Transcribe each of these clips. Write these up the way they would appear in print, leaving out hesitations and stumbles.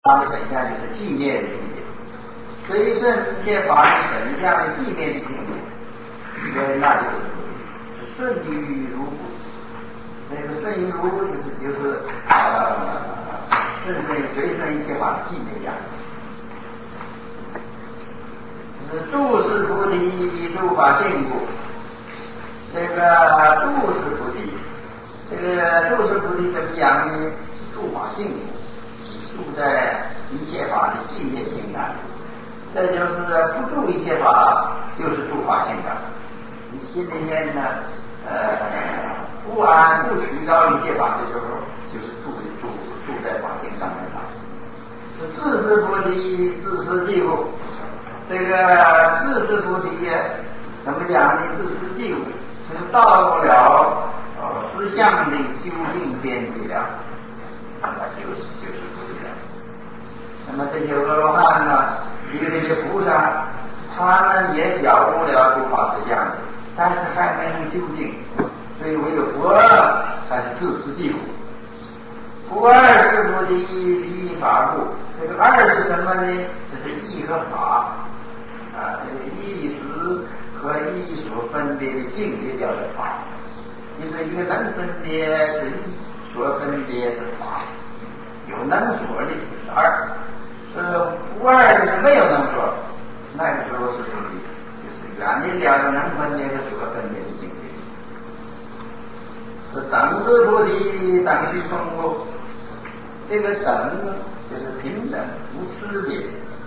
它的本相就是寂灭的境界，随顺一切法的本相的寂灭的境界，那就是顺于如故。那个顺于如就是随顺一切法的寂灭相。是住是菩提，住法性故。这个住是菩提，这个住是菩提怎么样呢？是住法性故。住在一切法的寂灭性上，这就是不住一切法，就是住法性上。你心里面呢，不安不取到一切法的时候，就是住在法性上面了。是自是菩提，自是寂故。这个自是菩提怎么讲呢？自是寂故，就是到了实相的究竟边际了，那就是菩提了。那么这些阿罗汉呢，这些菩萨，他们也觉悟了诸法实相，但是还没能究竟，所以唯有不二才是自是寂故。不二是菩提，离法故。这个二是什么呢？就是义和法这个义实和义所分别的境界叫做法，就是一个能分别是义，所分别是法，有能所的就是二。不二就是没有能所，那个时候是菩提，就是远离了能分别和所分别的境界。是等是菩提，等虚空故。这个等就是平等无差别，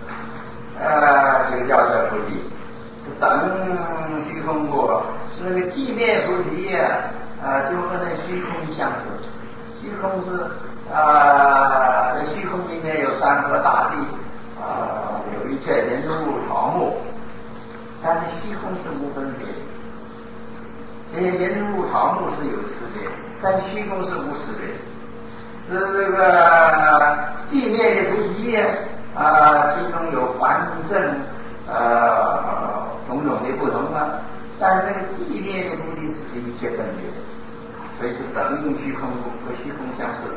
这个叫做菩提。等虚空故，是那个寂灭菩提就和那虚空相似。虚空是在虚空里面有山河大地，有一切人物草木，但是虚空是无分别。这些人物草木是有识别，但是虚空是无识别。这个寂灭的菩提其中有凡正种种的不同但是那个寂灭的菩提是一切分别的，所以是等虚空和虚空相似。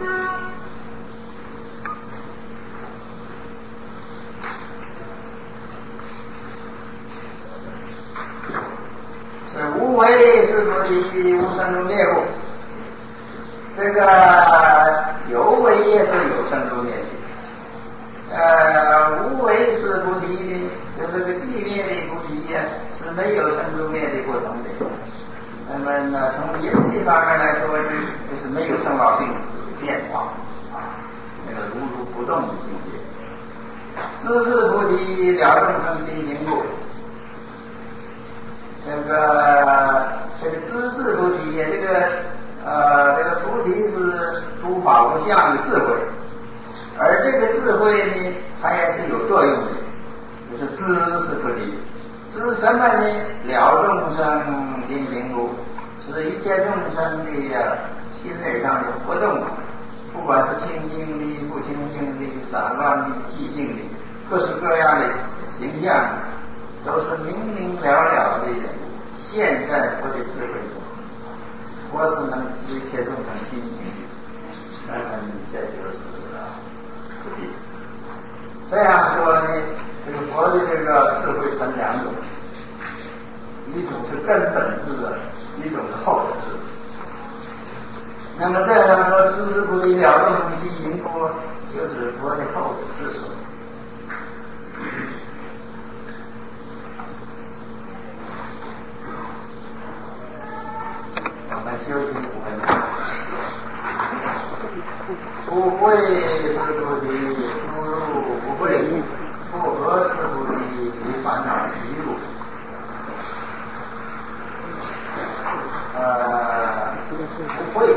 是无为是菩提，无生如灭故。这个有为也是有生如灭的，无为是菩提的，就这个寂灭的菩提是没有生如灭的不同的。那么呢，从因地方面来说呢，就是没有生老病死的变化那个如不动的境界。知是菩提，了众生心行故。这个知是菩提，这个菩提是诸法无相的智慧，而这个智慧呢，它也是有作用的，就是知是菩提。知什么呢？了众生心行故，是一切众生的心理上的活动，不管是清净的、不清净的、散乱的、寂静的，各式各样的形象，都是明明了了的现在佛的智慧中。佛是能知一切众生心情的，那么这就是菩提。这样说呢，这个佛的这个智慧分两种，一种是根本智的，一种是后的智。那么这样说，知是菩提，了众生心行故，就是佛的后的智慧。我们休息5分钟。不会是菩提，出入不会；不合是菩提，离烦恼习故。不会，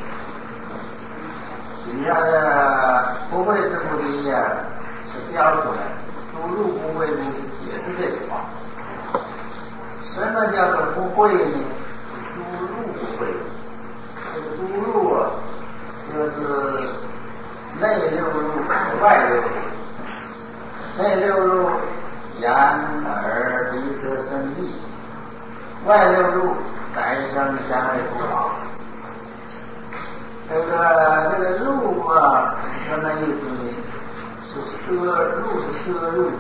你要不会是菩提是标出来，出入不会是解释这句话。什么叫做不会呢？出入不会。这个出入就是内六入和外六入。内六入眼耳鼻舌身意，外六入来生香味触法。这个入什么意思呢？是入是摄入，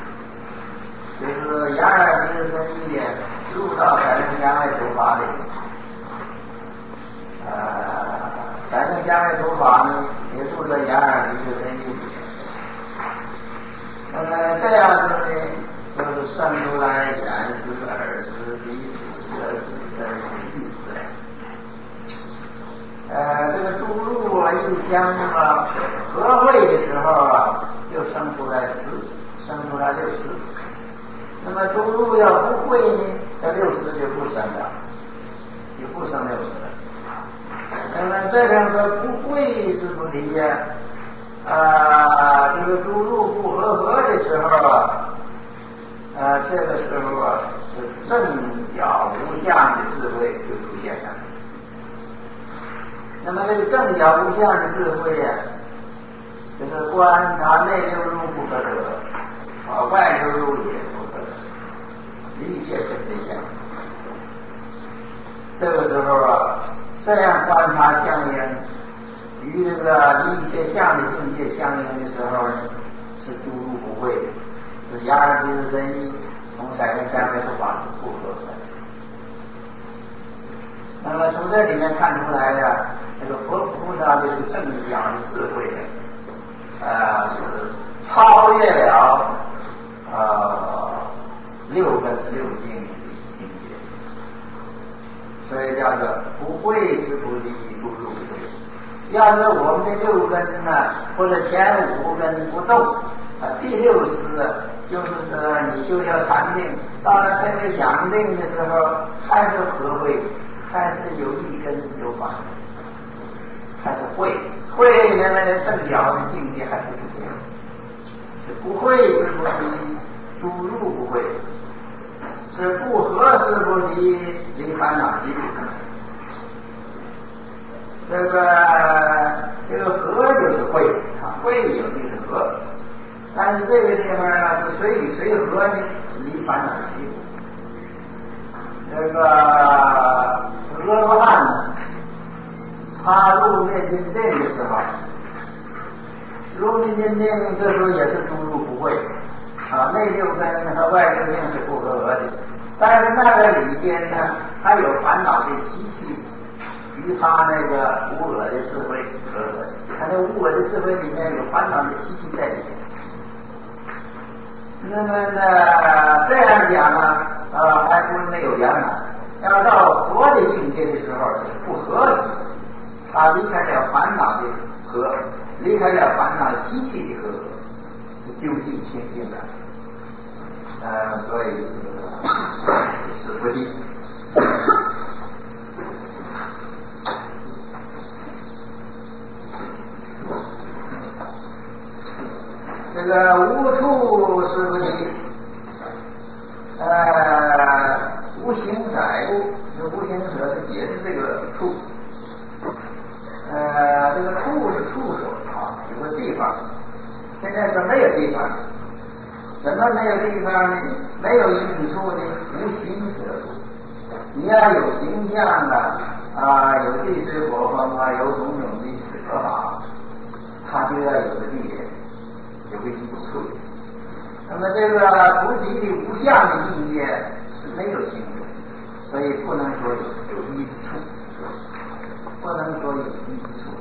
就是眼耳鼻舌身意的入到三乘相位诸法里。三乘相位诸法呢，也入到眼耳鼻舌身意里。那么这样子呢，就是算出来眼识、耳识、鼻识、舌识、身识、意识来。这个诸入啊、异香啊合会的时候啊，就生出来六识。那么诸入要不会呢，这六识就不生了，就不生六识了。那么这两个不会是不离呀？这个诸入不合的时候啊，这个时候啊是正角无相的智慧就出现了。那么这个正角无相的智慧呀，就是观察内六入不可得，外六入也不可得，一切是非相。这个时候啊，这样观察相应，与这个一切相的境界相应的时候呢，是诸入不会，是眼耳鼻舌身意从三乘相位诸法是不合的。那么从这里面看出来呀，这个佛菩萨的这个正角的智慧是超越了六根六境的境界，所以叫做不会是不离诸入不会。要是我们的六根呢，或者前五根不动，第六识就是说你修了禅定，到了特别想定的时候，还是合会，还是有一根有法，还是会原来的正角的境界还不出现。不会是不离诸入不会，是不合是不离烦恼习不可。这个合就是会会有的是合，但是这个地方呢是谁与谁合呢？是离烦恼习故。这个阿罗汉呢，他入灭尽定的时候，入灭尽定这时候也是诸入不会内六根和外六境是不合的，但是那个里边呢，它有烦恼的习气。与他那个无我的智慧合合，他那无我的智慧里面有烦恼的习气在里面。那么呢，这样讲呢，还不是没有圆满。要到佛的境界的时候，就是不合时，他离开了烦恼的合，离开了烦恼习气的合，是究竟清净的。所以是佛经。这个无处是不离，无形载物，无形者是解释这个处，这个处是处所有个地方。现在说没有地方，什么没有地方呢？没有一处呢，无形者物。你要有形象有地水火风有种种的舍法，它就要有个地点。有个一处，那么这个菩提的无相的境界是没有形的，所以不能说有一处，不能说有一处。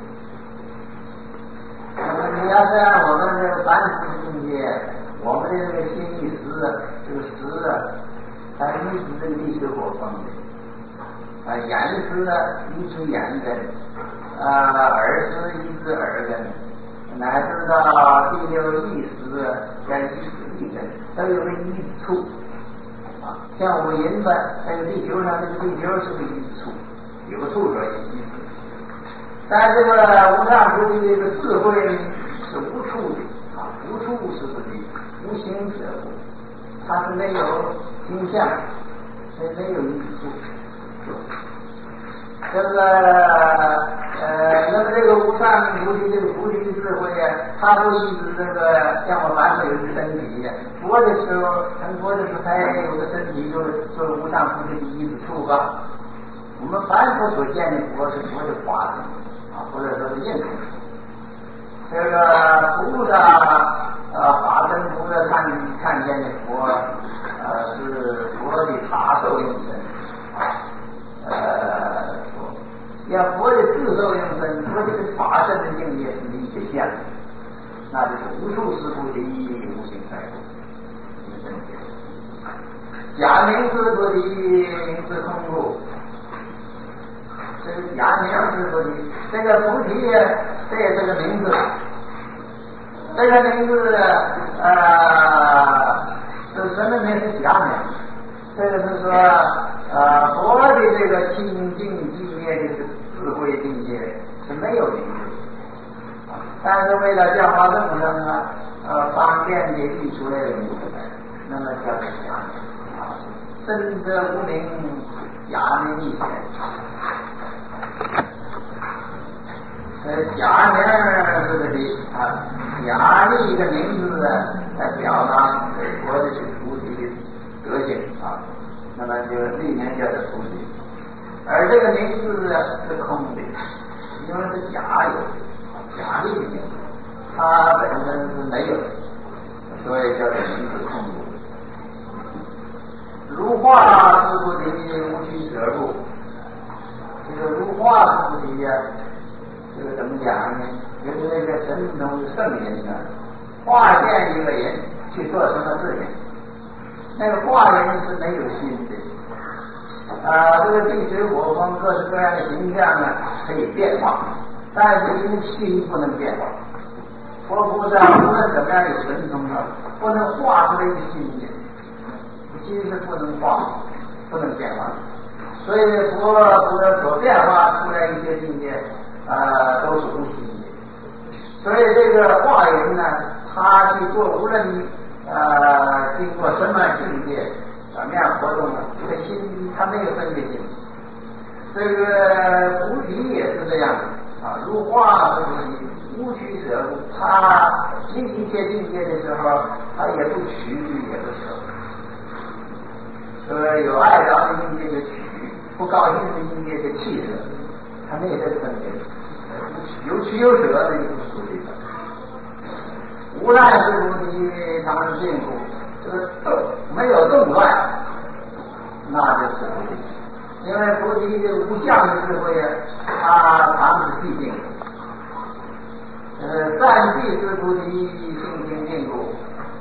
那么你要是按我们这个凡夫的境界，我们的这个心意识这个识它依止这个地水火风的眼识依止眼根耳识依止耳根，乃至到第六意识跟意根都有个一之处像我们人吧，这个地球上这个地球是个一之处，有个处所一之。但这个无上菩提这个智慧是无处的无处是不离，无形者物，它是没有形象，所以没有一之处。这个那么这个无上菩提这个菩提的智慧它不一直这个像我凡夫有一个身体佛的时候成佛的时候他也有个身体，就是无上菩提的一之处吧。我们凡夫所见的佛是佛的化身或者说是应成佛。这个菩萨就是无处是菩提，无形在故，这个真解释。假名是菩提，名是空故。这个假名是菩提，这个菩提这也是个名字。这个名字是什么名？是假名。这个是说佛的这个清净寂灭的这个智慧境界是没有名字，但是为了教化众生方便地译出来的名字来，那么叫做假名真的无名，假名一显。假名是个的假的一个名字来表达佛的这菩提的德性那么就里面叫做菩提，而这个名字是空的，因为是假有的，假的名字，它本身是没有的，所以叫做名字空无。如化是菩提，无取舍故。这个如化是菩提这个怎么讲呢？就是那个神通圣人化现一个人去做什么事情，那个化人是没有心的这个地水火风各式各样的形象可以变化，但是因为心不能变化。佛菩萨无论怎么样有神通不能化出来一个心的，心是不能化，不能变化，所以佛菩萨所变化出来一些境界都是无心的。所以这个化人他去做无论经过什么境界怎么样活动这个心他没有分别心。这个菩提也是这样如化是菩提，无取舍故。他立一切境界的时候他也不取也不舍，说有爱着的境界就取，不高兴的境界就弃舍，他没有这个分别。有取有舍那就不是菩提了。无乱是菩提，常是静故。这个没有动乱，那就是菩提。因为菩提的无相的智慧它常是寂静。善寂是菩提，性清净故。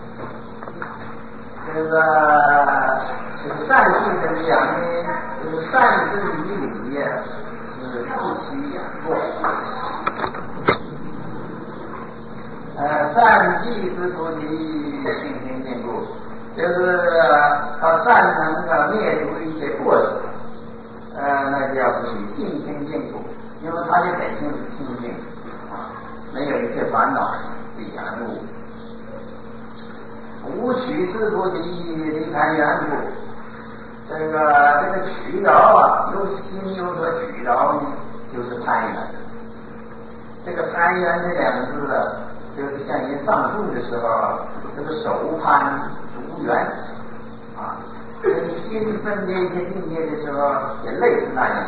这个善寂怎么讲呢？就是善之以理是不其养过。善寂之菩提，性清净故，就是他善能灭除一些过失，那叫菩提，性清净故，因为他的本性是清净没有一些烦恼的缘故。无取是菩提，离开缘故。这个取着有心有所取着呢，就是攀缘。这个攀缘这两个字就是像人上树的时候这个手攀竹缘这个心分别一些境界的时候也类似那样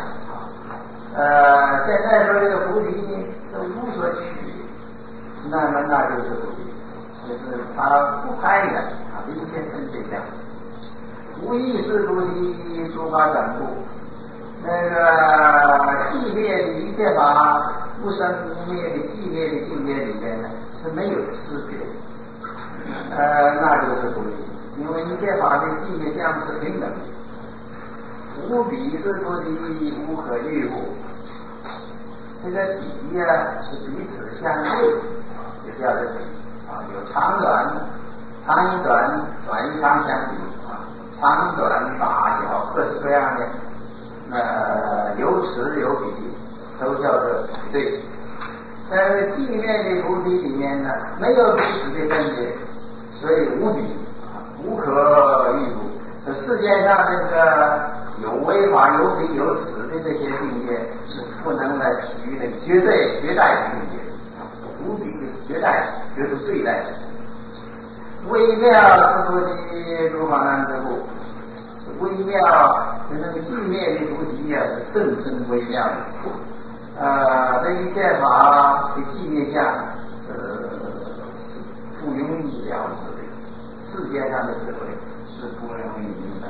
现在说这个菩提呢是无所取，那么那就是菩提，就是他不攀缘离间分别相。无意识菩提，诸法转故。那个寂灭的一切法，不生不灭的寂灭的境界里面是没有区别那就是菩提。因为一切法的寂灭相是平等的。无比是菩提，无可喻故。这个比是彼此相对，就叫做比有长短，长与短，短与长相比长短大小各式各样的有此有彼，都叫做比对。在寂灭的菩提里面没有彼此的分别，所以无比无可喻故。世界上这个有为法有比有此的这些境界是不能来比喻的绝对绝代的境界。无比就是绝代，就是最代的。微妙是菩提，诸法难知故。微妙就那个寂灭的菩提是甚深微妙的这一切法的寂灭相是不容易了知的，世界上的智慧是不容易明白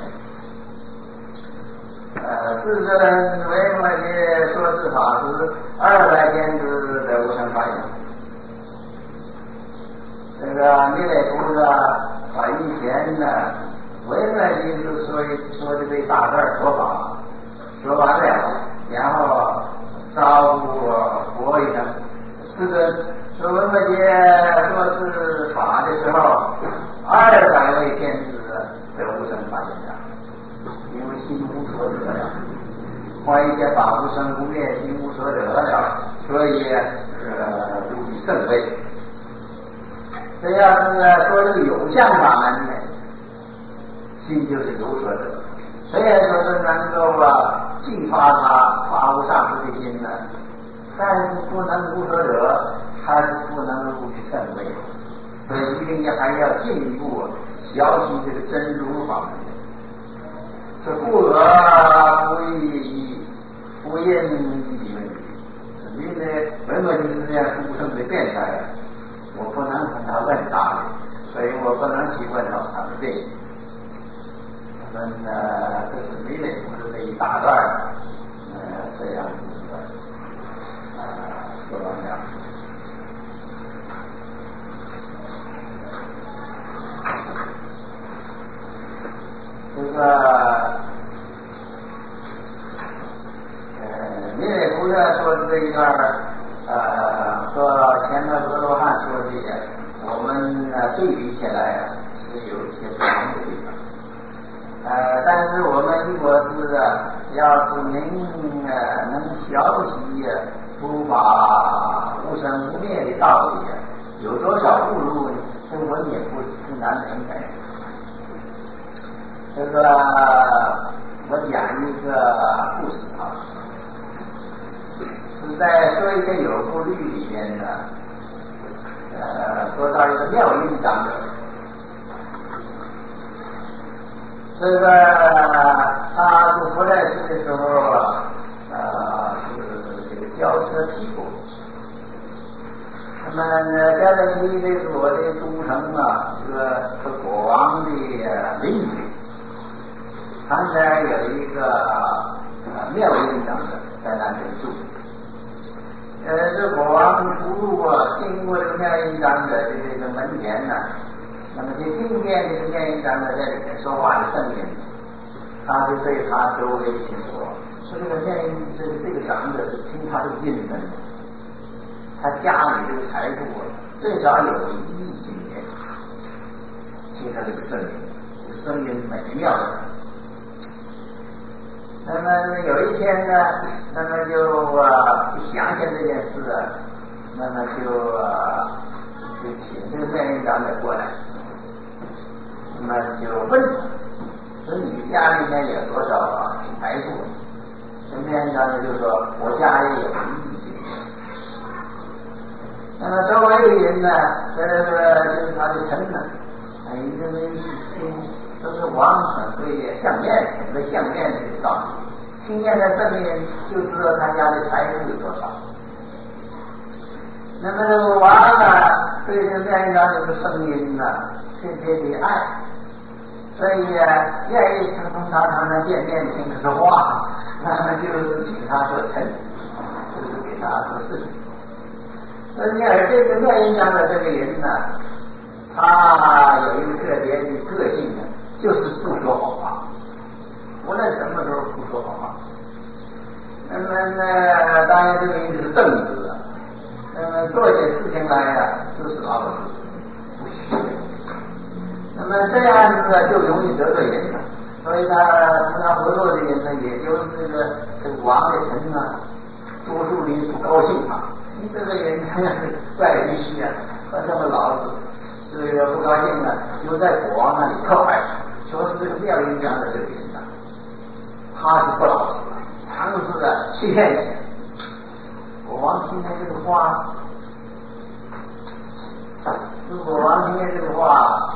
的。世人为末界说是法师，200天之得无生法眼。 这个你来读的把以前呢，文来的是说的这大段说法，说完了，然后招呼佛一声，是个说文革节说是法的时候，200位天子得无生法现象，因为心无所得了，怀一切法无生无灭，心无所得了，所以入于圣位。这要是说这个有相法门呢，心就是有所得。虽然说是能够激发他发无上菩提心呢，但是不能无所得，还是不能入于圣位。所以一定还要进一步学习这个真如法门。是不讹不义不因理论，因为文革就是这样书生的变态，我不能和他问答的，所以我不能去问到他的原因。我们这是没内部的这一大段这样子的说完了。这个弥勒菩萨说的这一段和前面阿罗汉说的我们对比起来是有一些不同的地方。但是我们如果是要是能学习诸法无生无灭的道理，有多少步路呢？这我也不难明白。这个我讲一个故事是在说一些有部律里面呢，说到一个妙音长者。这个他是不在世的时候是这个轿车屁股。那么加勒比这个我的都城这个国王的邻居，他那儿有一个妙音长者在那边住。这国王出入经过这个妙音长者的这个门前呢，那么就听见这个妙音长者在里面说话的声音，他就对他周围的人说这个妙音这个长者就听他的音声，他家里这个财富最少有1亿金钱，听他这个声音，这声音美妙的。那么有一天呢，那么就想起这件事那么就请这个妙音长者过来，那么就问他说你家里面有多少财富？这妙音长者就说我家里有1亿金钱。那么周围的人呢，就是他的臣呢，因为都是王很会相面，很会相面的道理，听见的声音就知道他家的财富有多少。那么这个王对这个妙音长者的声音特别的爱，所以愿意同他常常见面听他说话，那么就是请他做臣，就是给他做事情。而这个妙音长者这个人呢，他有一个特别的个性呢，就是不说好话，无论什么时候不说好话。那么当然这个人是正直的，那么做起事情来就是老老实实，不虚。那么这样子就容易得罪人了，所以他和他合作的人呢，也就是这个王的臣多数人不高兴你这个人这样怪脾气这么老实，这个不高兴就在国王那里告白，说是这个妙音长者这个人他是不老实，常是欺骗人。国王听见这个话，国王听见这个话，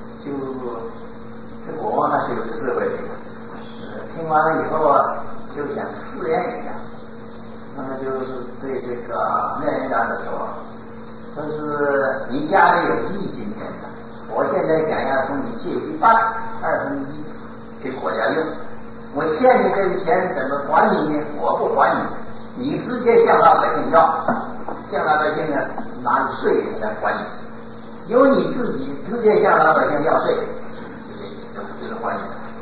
这国王他是有智慧的，听完了以后就想试验一下。那么就是对这个妙音长者说是你家里有1亿金钱我现在想要从你借1半，2分之一给国家用，我欠你这个钱怎么还你呢？我不还你，你直接向老百姓要，向老百姓拿税来还你。 由你自己直接向老百姓要税，就是还钱。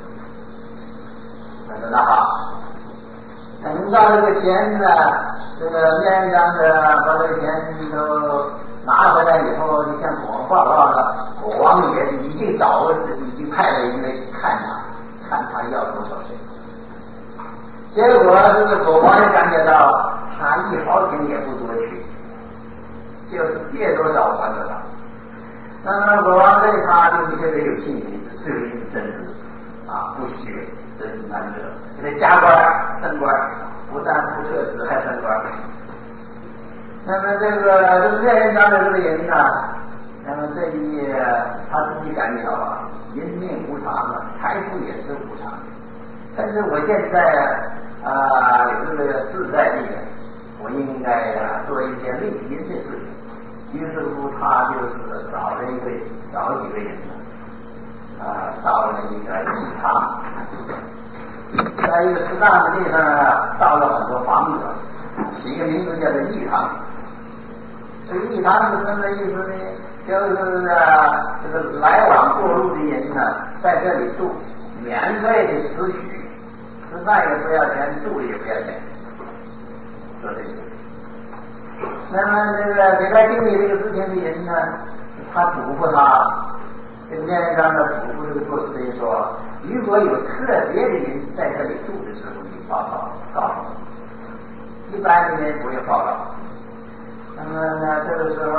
他说那好，等到这个钱呢，这个面上的把这个钱都拿回来以后，就向国王报告了。国王也已经派了人来看他要多少税。结果是国王也感觉到他1毫钱也不多取，就是借多少还多少。那么国王对他就是特别有信心，是这个人真是不虚，真是难得，给他加官升官，不但不撤职还升官。那么这个面人当的这个人呢，那么这一他自己感觉到人命无常财富也是无常，但是我现在有这个自在力，我应该做一些利民的事情。于是乎他就是找几个人造了一个义堂，在一个适当的地方造了很多房子，起个名字叫做义堂。这个义堂是什么意思呢？就是这个来往过路的人呢，在这里住，免费的食许，吃饭也不要钱，住也不要钱，做这个事情。那么这个给他经理这个事情的人呢，他嘱咐他，这个面人章的嘱咐这个做事的人说，如果有特别的人在这里住的时候，你报告告诉我，一般的人不会报告。那么呢，这个时候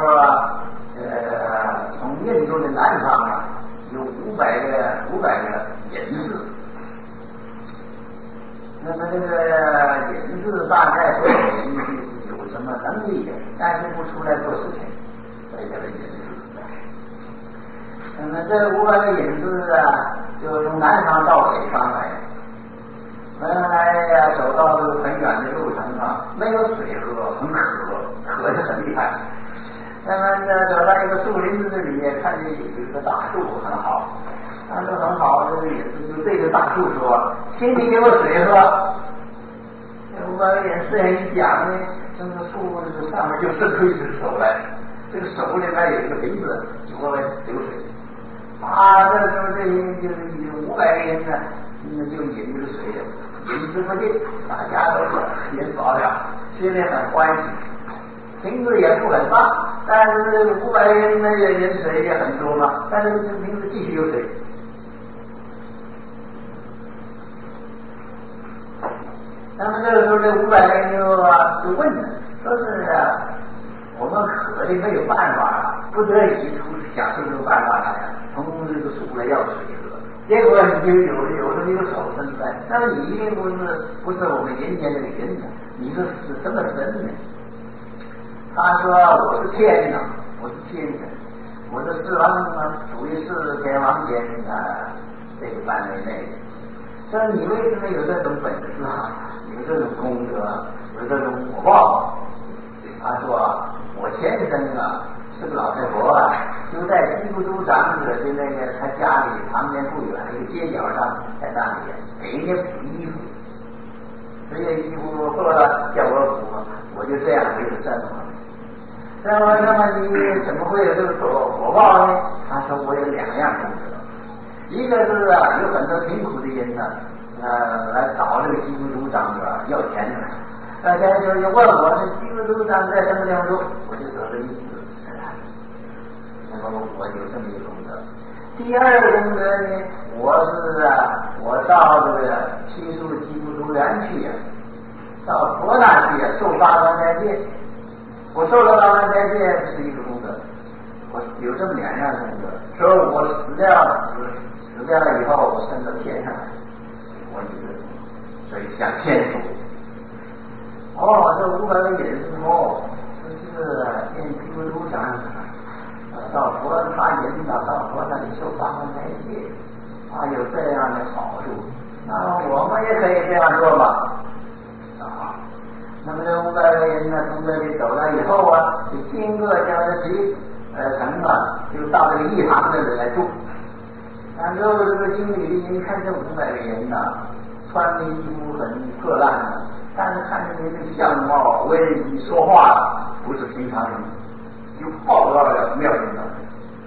从印度的南方有500个隐士。那么这个隐士大概这种人是有什么能力的，但是不出来做事情，所以叫做隐士。那么这500个隐士就从南方到北方来，走到这个很远的路程没有水喝，很渴得很厉害。那么走到一个树林子里，看见有一个大树很好，看着很好，这个隐士就对着大树说：“请你给我水喝。”这500个隐士一讲呢，这个树这个上面就伸出一只手来，这个手里面有一个瓶子，就往外流水。这时候这些就是500个人呢，就饮这个水，饮之不尽，大家都先饱了，心里很欢喜。瓶子也不很大，但是500个人的人水也很多嘛，但是这个瓶子继续有水。那么这个时候这500个人就问了，说是我们渴的没有办法，不得已想出这个办法来，从这个树来要水喝。结果你就有这么一个手伸出来，那么你一定不是我们人间的人呢，你是什么神呢？他说我是天呢，我是天神，我是四王属于4天王间这个范围内。说你为什么有这种本事有这种功德，有这种果报？他说我前生是个老太婆就在基督都长者的他家里旁边不远一个街角上，在那里给人家补衣服，10月衣服破了叫我补，我就这样维持生活。那么你怎么会有这个果报呢？他说我有2样功德，一个是有很多贫苦的人来找这个基督徒长者要钱的，要钱的时候就问我是基督徒长者在什么地方住，我就说了一次在哪里。那么我有这么一个功德。第二个功德呢，我到这个七树基督徒园去到佛那去受8关斋戒。我受了8关斋戒是一个功德，我有这么2样功德。说我死掉了以后，我升到天上来，我有这种，所以享天福。这500个隐士这是见基督徒长者到佛他引导到佛那里受8关斋戒，有这样的好处，那我们也可以这样做吧。那么这500个人从这里走了以后就经过加勒比城就到这个义堂这里来住。然后这个经理的人看这500个人穿的衣服很破烂但是看着您的相貌、文艺、说话不是平常人，就报告了妙音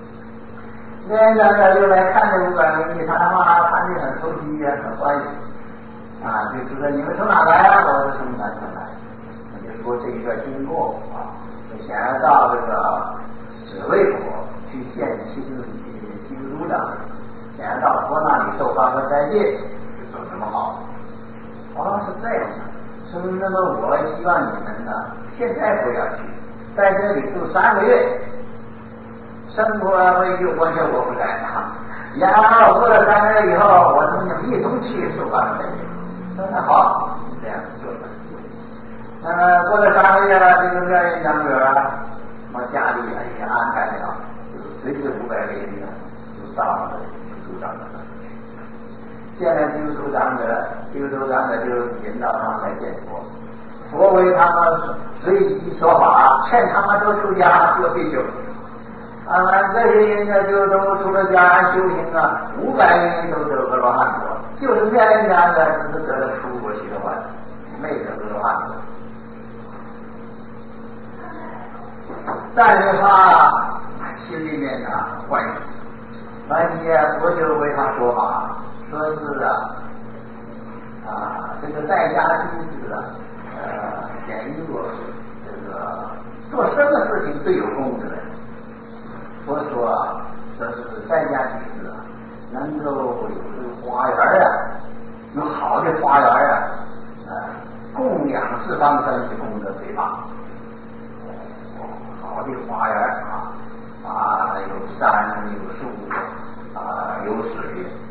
那又来看这500人，他的话谈得很投机呀，很欢喜啊，就知道你们从哪来啊？我说从南边来，我就说这一段经过啊，就想要到这个史卫国去见基督长，想要到佛那里受法和斋戒，就走这么好。哦，是这样的。说那么我希望你们呢，现在不要去，在这里住3个月，生活会就完全我负责啊。然后过了3个月以后，我同你们一同去受法和斋戒。说那好，这样做的。那么过了3个月了，这个妙音长者啊，我家里也安排了，就随着500个人呢，就到了基督长的那里去。见了基督长者，基督长者就引导他们来见佛，佛为他们随机说法，劝他们都出家做比丘。这些人呢，就都出了家修行啊，500人都得阿罗汉果，就是妙音长者只是得了出国去的话，没得阿罗汉果。但是他心里面呢欢喜，佛就为他说法，说是这个在家居士显如这个做什么事情最有功德的。佛说是在家居士能够有这个花园有好的花园供养4方僧的功德最大。好的花园有山有树有水，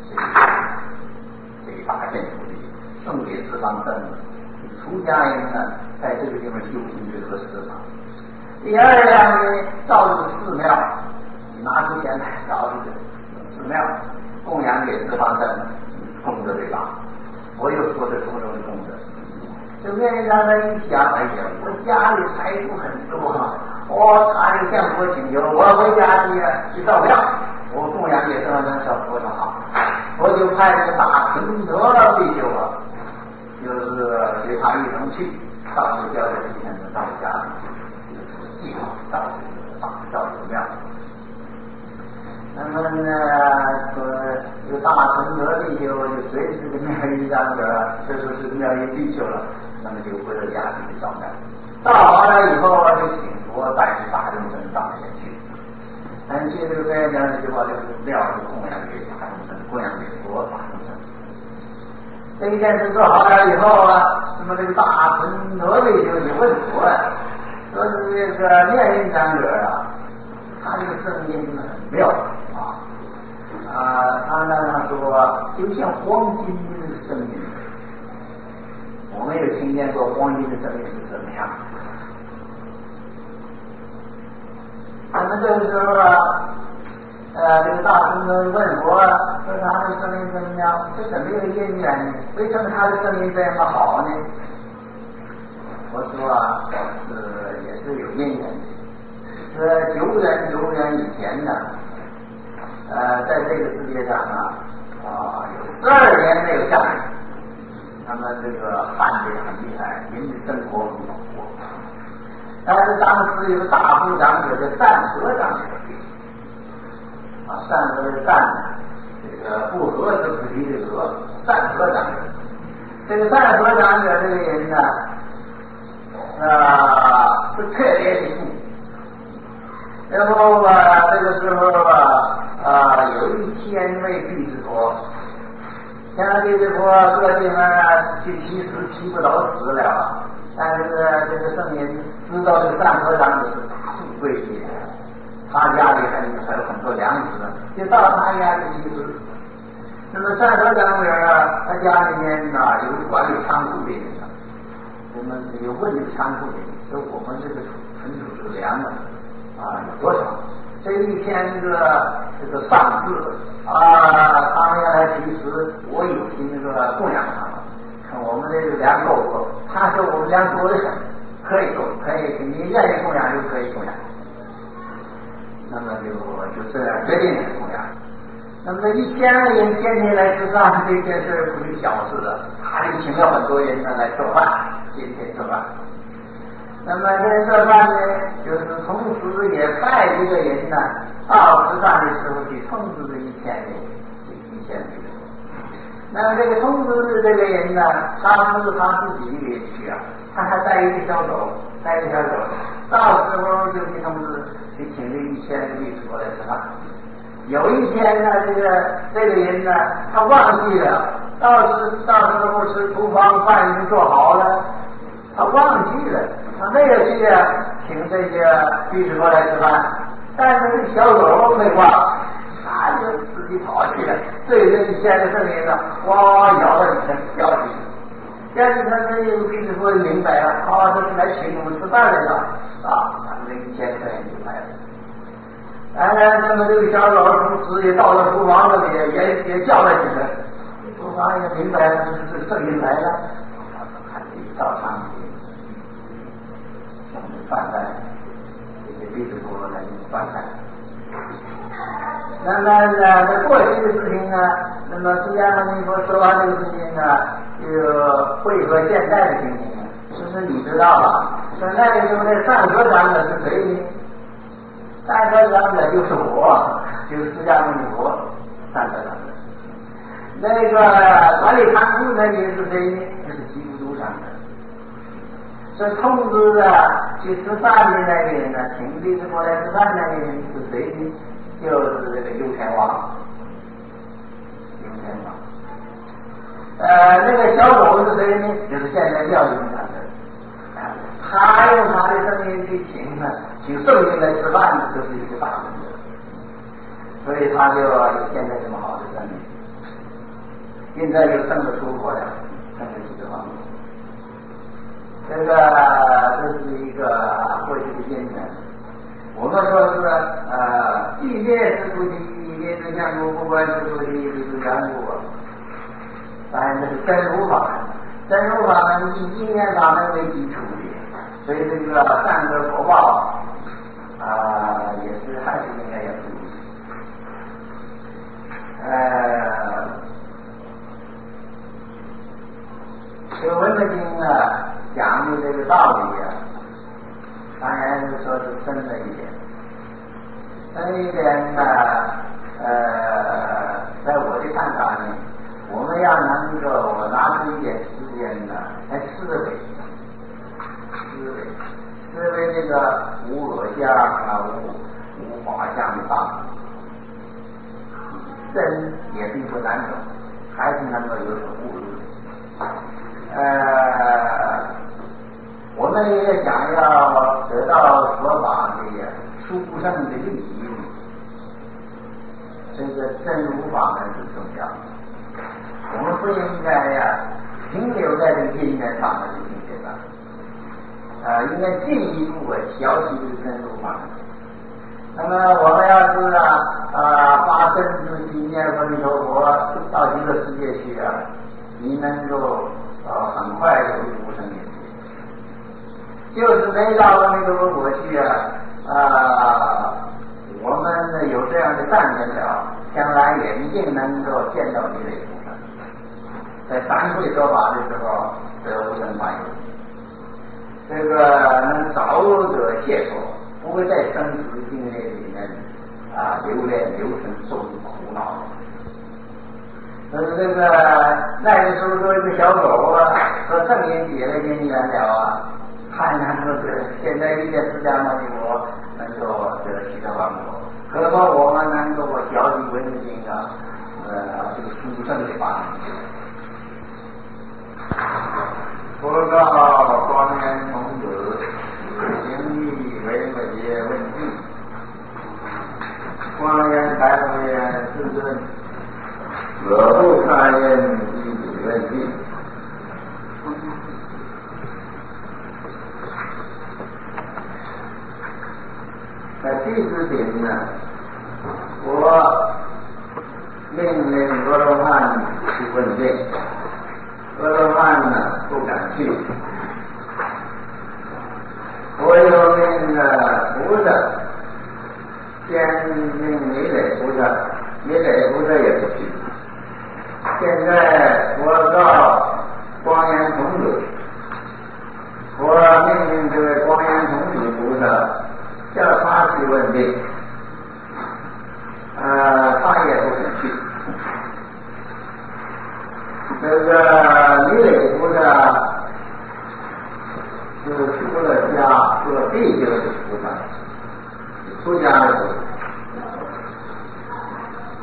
这个大片土地送给4方僧，这个出家人呢在这个地方修行最合适嘛。第二样呢，造入寺庙，拿出钱来造这个寺庙，供养给4方僧，功德最大。我又说这种种的功德，就愿意让他一想，哎呀，我家里财富很多他就向佛请求，我回家去照庙，我供养给4方僧。佛说好，佛就派这个大平德比丘就是随他一同去到这个教授地前的到家里去，就是计划造这个庙。那么呢，这个大成德比丘就随时跟妙音长者，这就是妙音比丘了，那么就回到家去造庙。造好了以后就请佛带着大众僧到那边去，去这个妙音长者就把这个庙就供养给大众僧，供养给佛大众僧。这一件事做好了以后那么这个大成德比丘就问佛说是这个妙音长者他这个声音很妙他说就像黄金的那个声音，我没有听见过黄金的声音是什么样。那么这个时候这个大乘问佛说他的声音怎么样？是什么一个因缘呢？为什么他的声音这么好呢？我说也是有因缘的。这久远以前呢，在这个世界上有12年没有下雨，那么这个旱得很厉害，人的生活很苦。但是当时有个大富长者叫善和长者善和的善这个不和是菩提的和，善和长者。这个善和长者这个人呢是特别的富。然后这个时候有1000位弟子佛，像弟子佛各地方去乞食，乞不到死了。但是这个圣人知道这个善和长者是大富贵的，他家里还有很多粮食，就到他家去乞食。那么善和长者他家里面有管理仓库的人我们有问这个仓库的人说我们这个存储这个粮有多少？这1000个这个上士他们要来乞食，我有心这个供养他们，看我们这个粮够不够？他说我们粮多得很，可以够，可以，你愿意供养就可以供养。那么就这样决定了供养。那么1000个人天天来吃饭，这件事不是小事他就请了很多人来做饭，天天做饭。那么这做饭呢，就是同时也派一个人到吃饭的时候去通知这1000人。那这个通知的这个人呢，他不是他自己一个人去啊，他还带一个小狗，到时候就去通知去请这1000个弟子过来吃饭。有一天呢，这个人呢，他忘记了，到时候是厨房饭已经做好了，他忘记了，他没有去请这个弟子过来吃饭，但是这个小狗没忘，他就自己跑去了，对着1000个圣人呢，哇咬了几声，叫几声，这个弟子会明白了，这是来请我们吃饭来的啊，咱们这1000个圣人就来了。那么这个小狗同时也到了厨房这里，也叫了几声，厨房也明白了，这是圣人来了，还得照常用饭菜，这些弟子过来用饭菜。那么这过去的事情呢，那么释迦牟尼佛说完这个事情呢，就汇合现在的情形呢，就是你知道吧？说那个时候的上合长者是谁呢？上合长者就是我，就是释迦牟尼佛上合长者。那个管理仓库的也是谁呢？就是吉布都长者。这通知去吃饭的那个人呢，请弟子过来吃饭那个人是谁呢？就是这个幽天王。那个小狗是谁呢？就是现在妙音长者。他用他的声音去请圣人来吃饭，就是一个大功德，所以他就有现在这么好的声音。现在又证得出国了，证得出这方面。这是一个过去的因缘。我们说是即便是菩提，面对相故，不管是菩提，面对相故。当然这是真如法门，真如法门以因缘法门为基础的，所以这个善恶果报也是还是应该要注意。这个文德经讲的这个道理当然是说是深了一点，在我的看法呢，我们要能够拿出一点时间来思维这个无我相无法相的道理，深也并不难懂，还是能够有所悟入。我们也想要得到佛法的殊胜的利益，这个真如法门是重要的。我们不应该停留在这个因缘法门的境界上，应该进一步调习这个真如法门。那么我们要是发真之心念阿弥陀佛到极乐世界去你能够很快就无生灭。就是没到阿弥陀佛国去我们有这样的善根了，将来也一定能够见到弥勒菩萨。在三会说法的时候得无生法有，这个能早得解脱，不会在生死境内里面流连流存受苦恼。可是那个时候做一个小狗和圣人结了姻缘了还能够得，现在遇见释迦牟尼佛能够得须陀洹果，何况我们能够小习文经这个殊胜的法门。佛告光严童子，行义为本业问定。光严白佛言：世尊，我不开言即彼问定。在弟子品我命令罗罗汉去问定，罗罗汉不敢去。我又命菩萨先命弥勒菩萨，弥勒菩萨也不去。现在我告光严童子，我命令这位光严童子菩萨叫他去问定。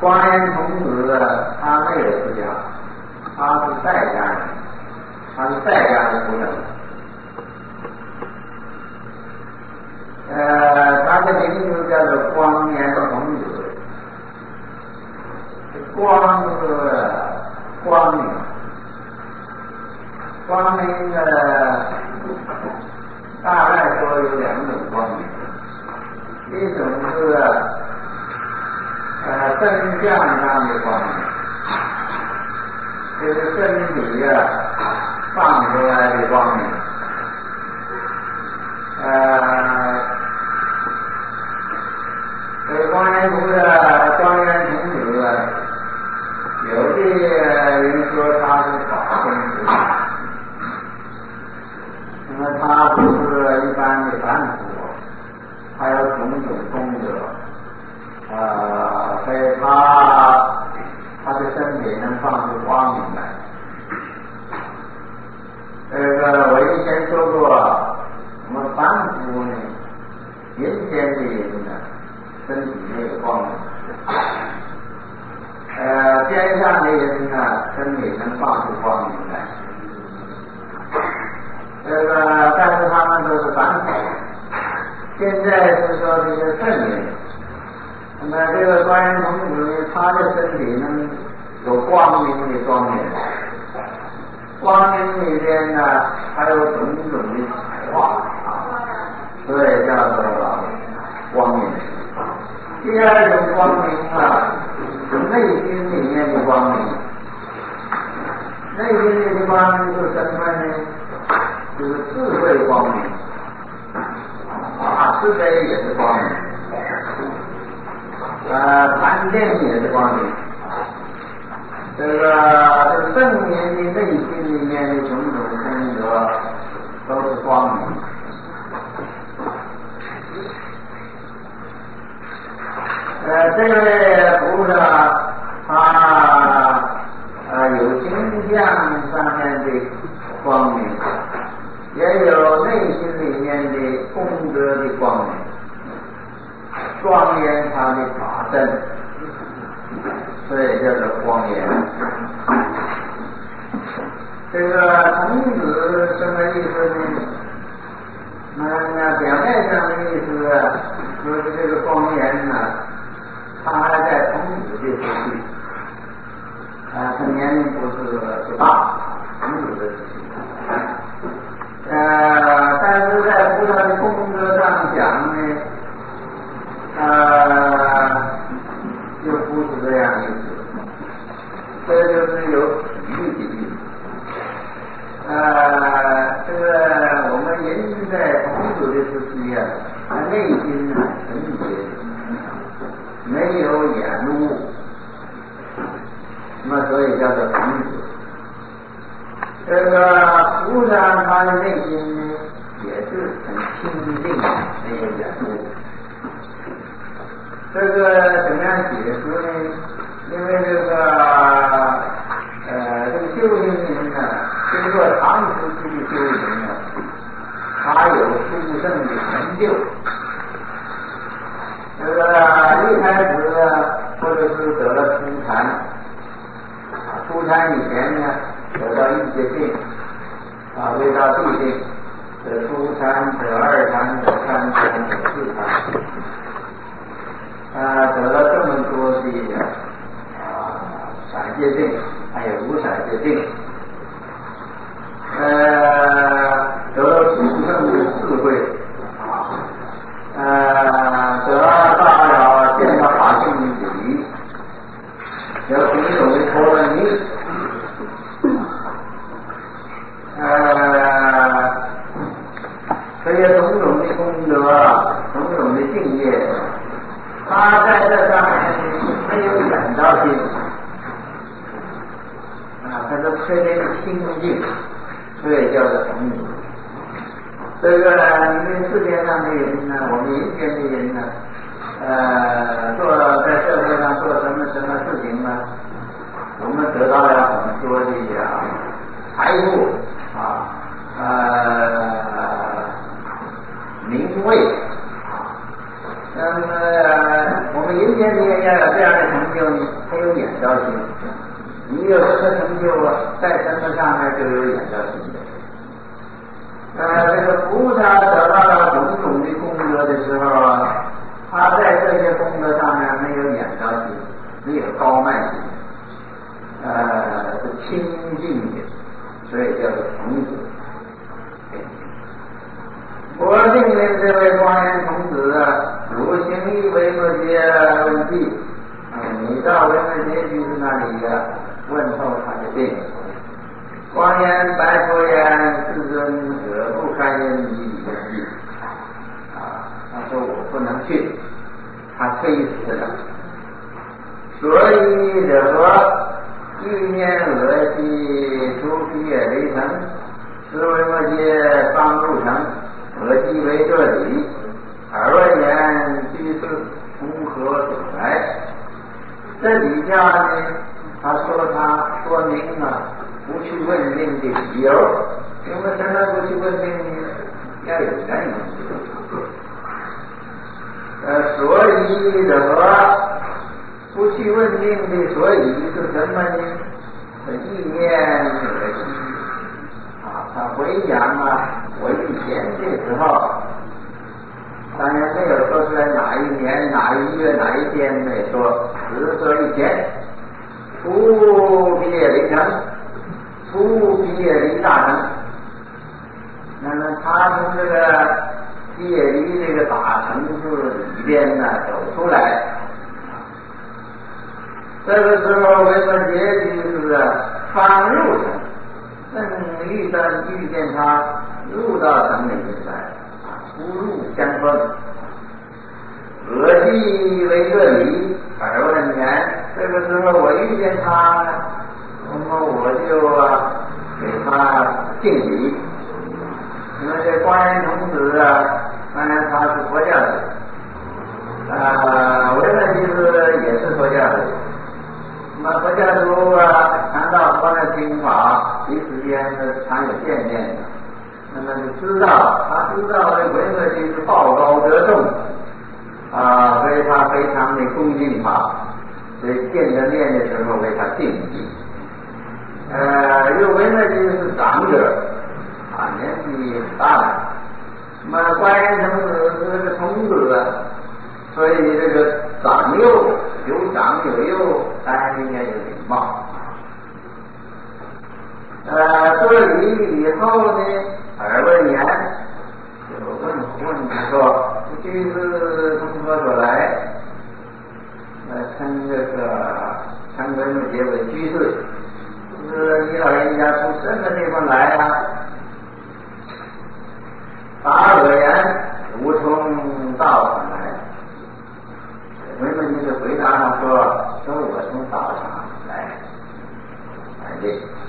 光颜童子他没有出家，他是在家人，他是在家的出家。他的名字叫做光颜童子，光是光明，光明大概说有两种光明，一种是身相上的光明，就是身体放出来的光明。光颜图的光颜童子，有的人说他是法身菩萨，那么他不是一般的凡夫，还有种种功德，所以他的身体能放出光明来。我以前说过，我们凡夫呢，人间的人呢，身体没有光明，天上的人呢，身体能放出光明来。但是他们都是凡夫。现在是说这个圣人，那么这个观音童子呢，他的身体能有光明的庄严，光明里边呢还有种种的彩画所以叫做光明。第二种光明是内心里面的光明。内心里的光明是什么呢？就是智慧光明，慈悲也是光明，禅定也是光明。这圣人的内心里面的种种功德都是光明。这位菩萨他有形象上面的光明，也有内心里面的功德的光明，庄严他的法身，所以叫做光严。这个童子什么意思呢？那表面上的意思就是这个光严呢，他还在童子的时期，他年龄不大，童子的时期。但是在菩萨的功德上讲呢，就不是这样意思，这就是有体育的意思。我们人在童子的时期他内心很纯洁，没有染污，那么所以叫做童子。菩萨他的内心呢也是很清净，没有染污。怎么样解释呢？因为这个修行人呢，经过长时期的修行呢，他有殊胜的成就。一开始或者是得了初禅，初禅以前呢，得到一界定，未到地定，得初禅，得二禅，得三禅，得四禅。得了这么多的闪界定，还有无闪界定，得了殊胜的智慧，得到了见到法性的理，有种种的陀罗尼，这些种种的功德，种种的境界，他在这上面没有染着心，他是特别清净，所以叫做童子。你们世界上的人呢，我们人间的人呢，在社会上做什么事情呢？我们得到了很多的财富名位。那么我们人间的人要有这样的成就呢， 着性。你有什么成就啊，在什么上面就有眼着性的。这个菩萨得到了种种的功德的时候啊，他在这些功德上面没有眼着性，没有高慢性，是清净的，所以叫做童子。我定的这位光颜童子啊，如行于维摩诘问计，你到维摩诘居士那里啊，问候他的病。光颜白佛言：世尊何不开言以礼问计？他说我不能去，他推辞了。所以者何？意念恶习，诸毗耶离城，是维摩诘方入城，何即为这里？而问言居士从何所来？这底下呢，他说明啊，不去问病的理由。因为什么不去问病呢？要有原因。所以者何？不去问病的所以是什么呢？意念恶习他回想我以前的时候，当然没有说出来哪一年哪一月哪一天没说，只是说以前出毕业离城，出毕业离大城。那么他从这个毕业离这个大城市里边呢走出来，这个时候维摩诘居士方入城，正遇见他入到城里面来，出入相逢。何即为这里？而问言。这个时候我遇见他，那么我就给他敬礼。因为这光颜童子当然他是佛教的，维摩诘居士也是佛教的。那么佛教徒谈到佛的经法，彼此间常有见面的。那么他知道这维摩诘是报高得重所以他非常的恭敬他，所以见着面的时候为他敬礼。因为维摩诘是长者年纪很大了，那么观音童子是个童子所以这个长幼有长有幼，当然应该有礼貌。作礼以后呢，而问言，就问他说：居士从何所来？称维摩诘为居士，就是你老人家从什么地方来答我言：吾从道场来。维摩诘就回答他说我从道场来的。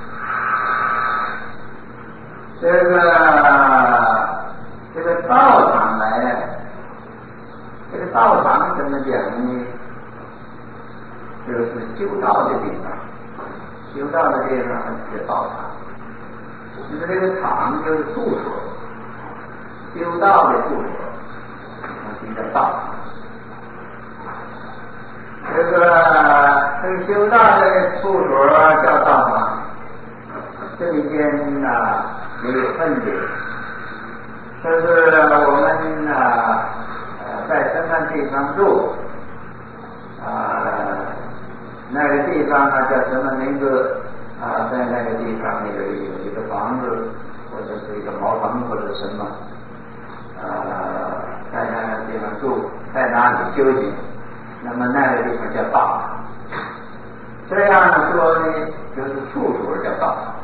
这个道场来这个道场怎么讲呢？就是修道的地方，修道的地方叫道场。就是这个场就是住所，修道的住所，就叫道场。这个修道的处所叫道场，这里边也有分别。就是我们在什么地方住那个地方叫什么名字在那个地方有一个房子，或者是一个茅房，或者什么在那个地方住，在哪里修行，那么那个地方叫道场。这样说呢，就是处所叫道场。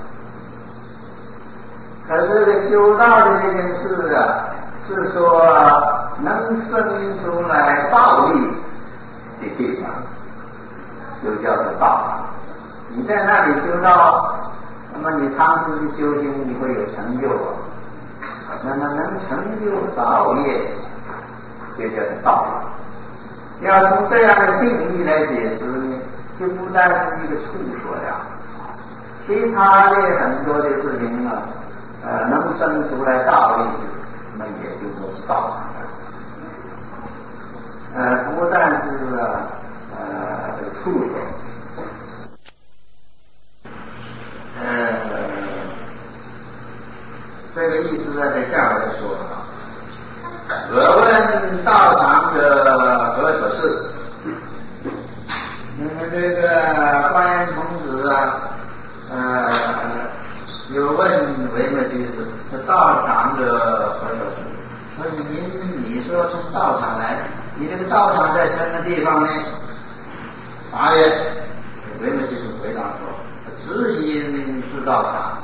可是这个修道的这件事是说能生出来道力的地方，就叫做道场。你在那里修道，那么你长时的修行，你会有成就那么能成就道业，就叫做道场。要从这样的定义来解释呢，就不单是一个处所了，其他的很多的事情能生出来道力，那也就说是道场了。不但是这个处所， 这个观音童子啊，有问维摩居士，这道场的何所住？说你说从道场来，你这个道场在什么地方呢？答曰，维摩居士回答说：知心是道场，